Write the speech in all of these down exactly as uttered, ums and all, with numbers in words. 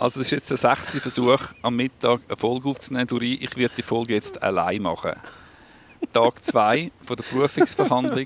Also das ist jetzt der sechste Versuch, am Mittag eine Folge aufzunehmen. Duri, ich werde die Folge jetzt allein machen. Tag zwei von der Berufungsverhandlung.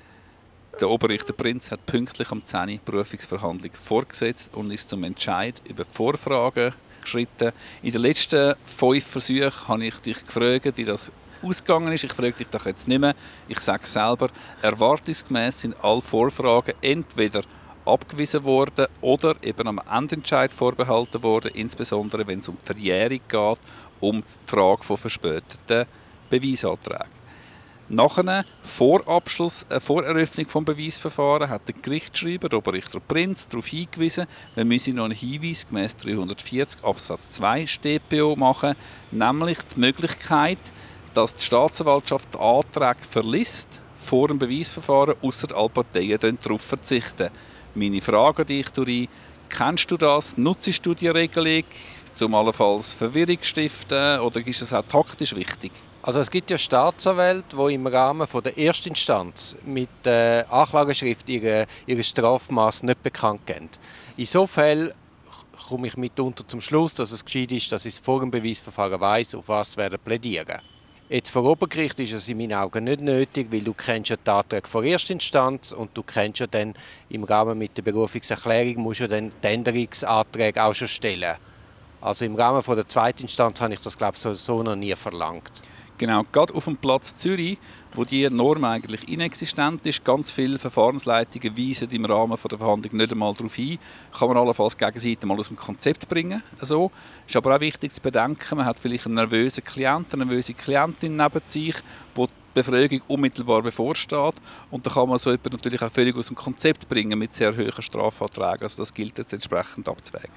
Der Oberrichter Prinz hat pünktlich am zehn Uhr die Berufungsverhandlung vorgesetzt und ist zum Entscheid über die Vorfragen geschritten. In den letzten fünf Versuchen habe ich dich gefragt, wie das ausgegangen ist. Ich frage dich doch jetzt nicht mehr. Ich sage es selber. Erwartungsgemäß sind alle Vorfragen entweder abgewiesen worden oder eben am Endentscheid vorbehalten worden, insbesondere wenn es um die Verjährung geht, um die Frage von verspäteten Beweisanträgen. Nach einem Vorabschluss, eine Voreröffnung des Beweisverfahrens hat der Gerichtsschreiber, der Oberrichter Prinz, darauf hingewiesen, wir müssen noch einen Hinweis gemäss dreihundertvierzig Absatz zwei S t P O machen, nämlich die Möglichkeit, dass die Staatsanwaltschaft die Anträge verliest vor dem Beweisverfahren, ausser alle Parteien darauf verzichten. Meine Frage an dich, Duri, kennst du das? Nutzt du die Regelung, um allenfalls Verwirrung zu stiften, oder ist es auch taktisch wichtig? Also es gibt ja Staatsanwälte, die im Rahmen von der Erstinstanz mit der Anklageschrift ihre, ihre Strafmaß nicht bekannt geben. In so Fällen komme ich mitunter zum Schluss, dass es gescheit ist, dass ich vor dem Beweisverfahren weiss, auf was sie plädieren werden. Jetzt vor Obergericht ist es in meinen Augen nicht nötig, weil du kennst ja die Anträge vor Erstinstanz und du kennst ja dann im Rahmen mit der Berufungserklärung musst ja dann die Änderungsanträge auch schon stellen. Also im Rahmen von der zweiten Instanz habe ich das, glaube ich, so, so noch nie verlangt. Genau, gerade auf dem Platz Zürich, wo die Norm eigentlich inexistent ist, ganz viele Verfahrensleitungen weisen im Rahmen der Verhandlung nicht einmal darauf hin, kann man allenfalls die Gegenseite mal aus dem Konzept bringen. Also, ist aber auch wichtig zu bedenken, man hat vielleicht einen nervösen Klienten, eine nervöse Klientin neben sich, wo die Befragung unmittelbar bevorsteht, und da kann man so jemanden natürlich auch völlig aus dem Konzept bringen mit sehr hohen Strafanträgen. Also das gilt jetzt entsprechend abzuwägen.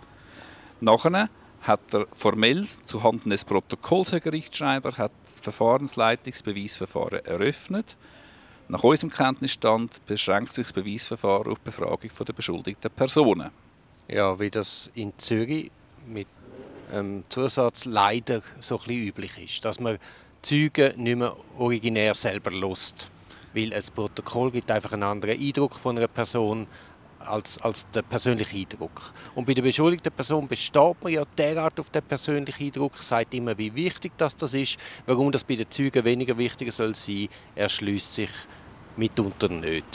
Nachher hat er formell zuhanden des Protokolls, Herr Gerichtsschreiber, hat das Verfahrensleitungsbeweisverfahren eröffnet. Nach unserem Kenntnisstand beschränkt sich das Beweisverfahren auf die Befragung der beschuldigten Personen. Ja, wie das in Zürich mit ähm, Zusatz leider so ein bisschen üblich ist, dass man Zeugen nicht mehr originär selber lässt. Weil ein Protokoll gibt einfach einen anderen Eindruck von einer Person, Als, als der persönliche Eindruck. Und bei der beschuldigten Person besteht man ja derart auf den persönlichen Eindruck, sagt immer, wie wichtig das, das ist. Warum das bei den Zeugen weniger wichtig soll sein, erschließt sich mitunter nicht.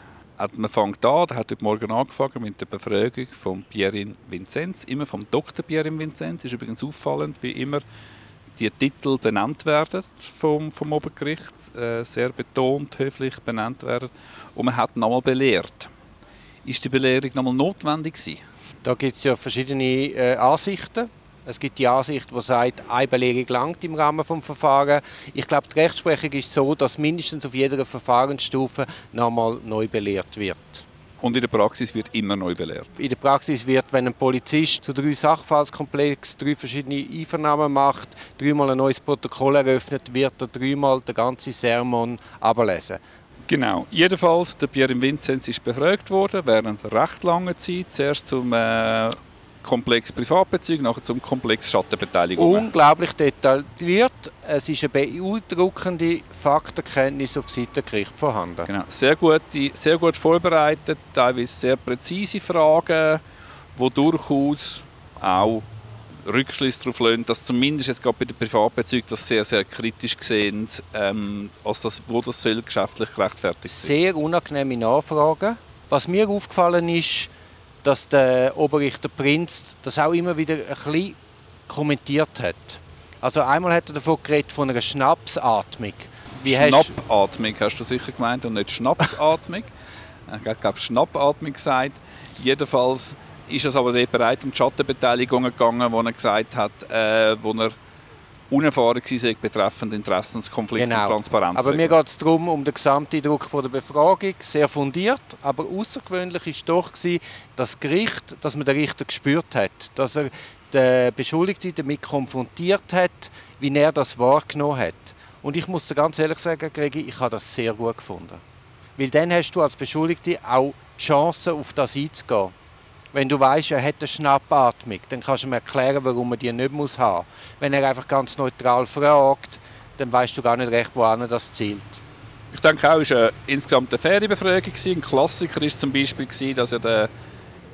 Man fängt an, der hat heute Morgen angefangen mit der Befragung von Pierin Vinzenz, immer vom Doktor Pierin Vinzenz. Ist übrigens auffallend, wie immer die Titel benannt werden vom, vom Obergericht, äh, sehr betont, höflich benannt werden. Und man hat ihn einmal belehrt. Ist die Belehrung nochmal notwendig gewesen? Da gibt es ja verschiedene äh, Ansichten. Es gibt die Ansicht, die sagt, eine Belehrung langt im Rahmen des Verfahrens. Ich glaube, die Rechtsprechung ist so, dass mindestens auf jeder Verfahrensstufe nochmal neu belehrt wird. Und in der Praxis wird immer neu belehrt? In der Praxis wird, wenn ein Polizist zu drei Sachverhaltskomplex drei verschiedene Einvernahmen macht, dreimal ein neues Protokoll eröffnet, wird er dreimal den ganzen Sermon ablesen. Genau. Jedenfalls, der Pierin Vinzenz ist befragt worden während recht langer Zeit. Zuerst zum äh, Komplex Privatbezug, nachher zum Komplex Schattenbeteiligung. Unglaublich detailliert. Es ist eine beeindruckende Faktenkenntnis auf Seiten Gericht vorhanden. Genau. Sehr gut, sehr gut vorbereitet, teilweise sehr präzise Fragen, die durchaus auch Rückschlüsse darauf lassen, dass zumindest jetzt gerade bei den Privatbezügen das sehr, sehr kritisch sehen, ähm, als das, wo das soll geschäftlich gerechtfertigt sein. Sehr unangenehme Nachfragen. Was mir aufgefallen ist, dass der Oberrichter Prinz das auch immer wieder ein bisschen kommentiert hat. Also einmal hat er davon geredet, von einer Schnapsatmung. Wie Schnappatmung hast, hast du sicher gemeint und nicht Schnapsatmung. Ich glaube, Schnappatmung gesagt. Jedenfalls ist es aber nicht bereit um die Schattenbeteiligung gegangen, wo er gesagt hat, äh, wo er unerfahren war betreffend Interessenskonflikt genau. und Transparenz. Aber mir geht es darum, um den Gesamteindruck von der Befragung, sehr fundiert, aber außergewöhnlich war doch das Gericht, dass man den Richter gespürt hat, dass er den Beschuldigten damit konfrontiert hat, wie er das wahrgenommen hat. Und ich muss dir ganz ehrlich sagen, Gregi, ich habe das sehr gut gefunden. Weil dann hast du als Beschuldigte auch die Chance, auf das einzugehen. Wenn du weißt, er hat eine Schnappatmung, dann kannst du ihm erklären, warum er die nicht haben muss. Wenn er einfach ganz neutral fragt, dann weißt du gar nicht recht, wohin das zielt. Ich denke auch, es war insgesamt eine faire Befragung. Ein Klassiker war zum Beispiel, dass er der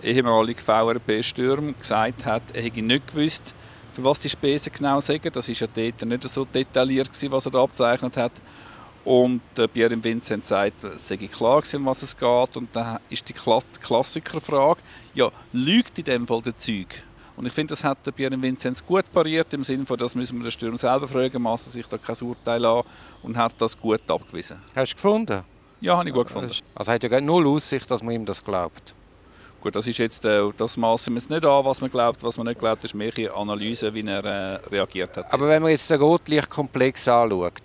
ehemalige V R B-Stürmer, gesagt hat, er hätte nicht gewusst, für was die Spesen genau sagen. Das war ja dort nicht so detailliert, was er da abgezeichnet hat. Und äh, Pierre Vincent sagt, es sei klar gewesen, um was es geht. Und dann ist die Kla- Klassikerfrage, ja, lügt in dem Fall der Zeug? Und ich finde, das hat der Pierre Vincent gut pariert, im Sinne von, das müssen wir den Stürmer selber fragen, macht er sich da kein Urteil an und hat das gut abgewiesen. Hast du gefunden? Ja, habe ich gut gefunden. Also hat ja null Aussicht, dass man ihm das glaubt. Gut, das ist jetzt, äh, das massen wir es nicht an, was man glaubt, was man nicht glaubt, ist mehr eine Analyse, wie er äh, reagiert hat. Aber wenn man jetzt den Rotlichtkomplex anschaut,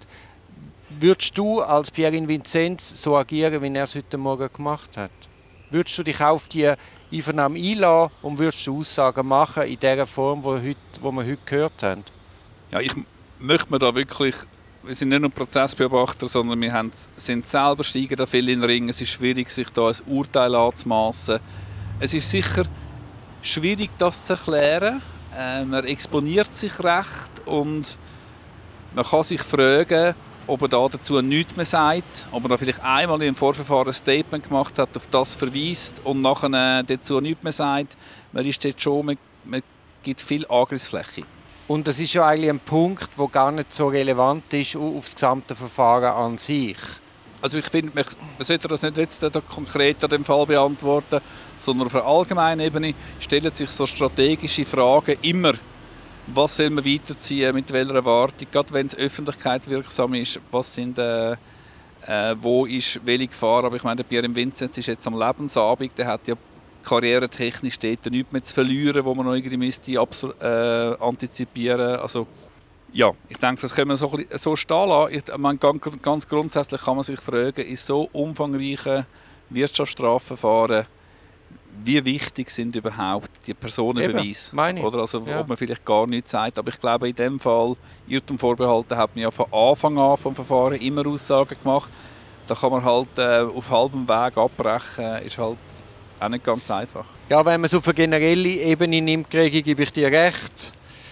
würdest du als Pierre Vincenz so agieren, wie er es heute Morgen gemacht hat? Würdest du dich auf die Einvernahme einlassen und würdest du Aussagen machen in der Form, die, heute, die wir heute gehört haben? Ja, ich möchte mir da wirklich, wir sind nicht nur Prozessbeobachter, sondern wir haben, sind selber steigen da viel in den Ring. Es ist schwierig, sich da ein Urteil anzumassen. Es ist sicher schwierig, das zu erklären. Äh, man exponiert sich recht und man kann sich fragen, ob er da dazu nichts mehr sagt, ob er da vielleicht einmal im Vorverfahren ein Statement gemacht hat, auf das verweist und nachher äh, dazu nichts mehr sagt. Man ist dort schon, man, man gibt viel Angriffsfläche. Und das ist ja eigentlich ein Punkt, der gar nicht so relevant ist auf das gesamte Verfahren an sich. Also ich finde, man sollte das nicht jetzt konkret an dem Fall beantworten, sondern auf einer allgemeinen Ebene stellen sich so strategische Fragen immer. Was soll man weiterziehen, mit welcher Erwartung, gerade wenn es Öffentlichkeit wirksam ist, was sind, äh, äh, wo ist welche Gefahr. Aber ich meine, der Pierre Vincent ist jetzt am Lebensabend, der hat ja karrieretechnisch dort nichts mehr zu verlieren, wo man noch irgendwie müsste äh, antizipieren. Also ja, ich denke, das können wir so, so stehen lassen. Ich meine, ganz, ganz grundsätzlich kann man sich fragen, in so umfangreichen Wirtschaftsstrafverfahren, wie wichtig sind überhaupt die Personenbeweise? Eben, oder also, ja. ob man vielleicht gar nichts sagt. Aber ich glaube, in dem Fall, Irrtum vorbehalten, hat man ja von Anfang an vom Verfahren immer Aussagen gemacht. Da kann man halt äh, auf halbem Weg abbrechen, ist halt auch nicht ganz einfach. Ja, wenn man es auf eine generelle Ebene nimmt, Gregi, gebe ich dir recht.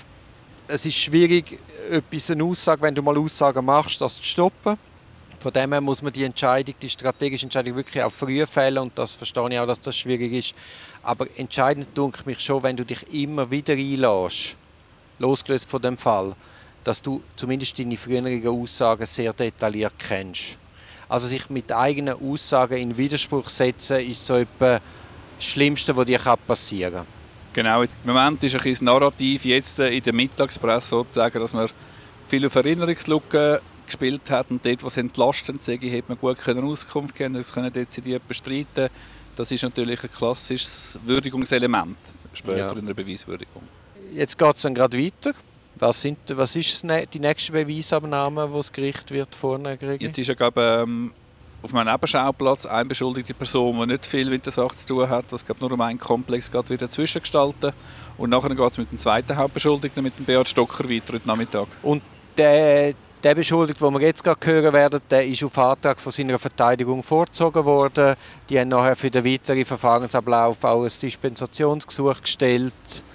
Es ist schwierig, etwas, eine Aussage, wenn du mal Aussagen machst, das zu stoppen. Von dem her muss man die Entscheidung, die strategische Entscheidung wirklich auch früh fällen und das verstehe ich auch, dass das schwierig ist. Aber entscheidend denke ich mich schon, wenn du dich immer wieder einlässt, losgelöst von dem Fall, dass du zumindest deine früheren Aussagen sehr detailliert kennst. Also sich mit eigenen Aussagen in Widerspruch setzen, ist so etwa das Schlimmste, was dir passieren kann. Genau, im Moment ist ein bisschen das Narrativ jetzt in der Mittagspresse sozusagen, dass man viel auf Erinnerungslücken gespielt hat und dort, was entlastend sei, hätte man gut können Auskunft geben, das können dezidiert bestreiten. Das ist natürlich ein klassisches Würdigungselement später Ja. in der Beweiswürdigung. Jetzt geht es dann gerade weiter. Was, sind, was ist die nächste Beweisabnahme, die das Gericht wird vornehmen wird? Jetzt ist ja, glaube ich, ähm, auf meinem Nebenschauplatz eine beschuldigte Person, die nicht viel mit der Sache zu tun hat, was nur um einen Komplex geht, wieder zwischengestalten. Und nachher geht es mit dem zweiten Hauptbeschuldigten, mit dem Beat Stocker, weiter heute Nachmittag. Und der, der Beschuldigte, den wir jetzt gerade hören werden, der ist auf Antrag von seiner Verteidigung vorgezogen worden. Die haben nachher für den weiteren Verfahrensablauf auch ein Dispensationsgesuch gestellt.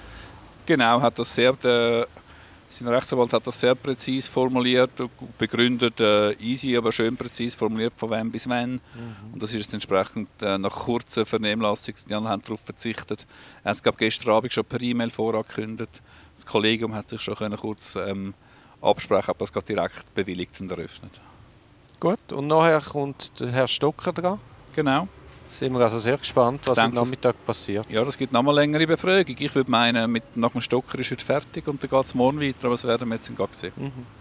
Genau, hat das sehr, der, sein Rechtsanwalt hat das sehr präzise formuliert und begründet, äh, easy, aber schön präzise formuliert, von wem bis wann. Mhm. Und das ist jetzt entsprechend äh, nach kurzer Vernehmlassung, die anderen haben darauf verzichtet. Er hat es, glaube gestern Abend schon per E-Mail vorangekündigt. Das Kollegium hat sich schon können kurz ähm, absprechen, ob das direkt bewilligt und eröffnet. Gut, und nachher kommt der Herr Stocker dran. Genau. Sind wir also sehr gespannt, was denke, am Nachmittag passiert. Ja, das gibt noch mal längere Befragung. Ich würde meinen, mit, nach dem Stocker ist heute fertig und dann geht es morgen weiter, aber das werden wir jetzt in Gang sehen. Mhm.